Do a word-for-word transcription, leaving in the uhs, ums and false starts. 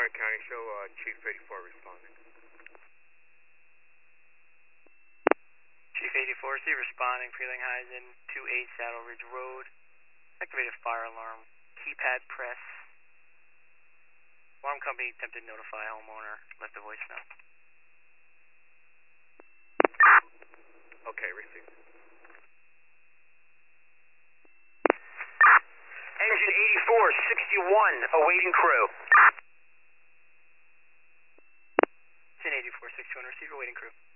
Bryan County, show uh, Chief eighty-four responding. Chief eighty-four, see responding, Frelinghuysen, two eight Saddle Ridge Road. Activated fire alarm, keypad press. Alarm company attempted to notify homeowner, left a voicemail. Okay, received. Engine eighty-four sixty-one, awaiting crew. Engine eighty-four sixty-one, receiver, waiting crew.